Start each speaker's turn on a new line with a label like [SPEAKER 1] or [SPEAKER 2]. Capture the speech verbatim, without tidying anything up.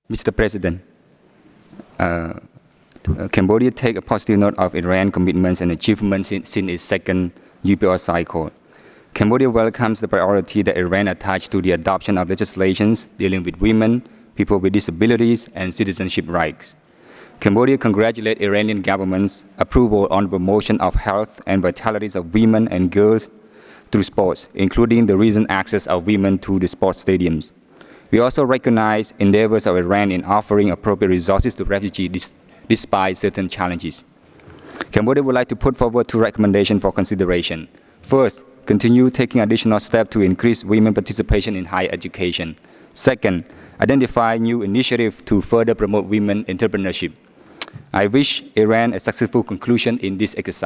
[SPEAKER 1] Mister President, uh, uh, Cambodia takes a positive note of Iran's commitments and achievements since, since its second U P R cycle. Cambodia welcomes the priority that Iran attached to the adoption of legislations dealing with women, people with disabilities, and citizenship rights. Cambodia congratulates Iranian government's approval on the promotion of health and vitalities of women and girls through sports, including the recent access of women to the sports stadiums. We also recognize endeavors of Iran in offering appropriate resources to refugees despite certain challenges. Cambodia would like to put forward two recommendations for consideration. First, continue taking additional steps to increase women participation in higher education. Second, identify new initiatives to further promote women entrepreneurship. I wish Iran a successful conclusion in this exercise.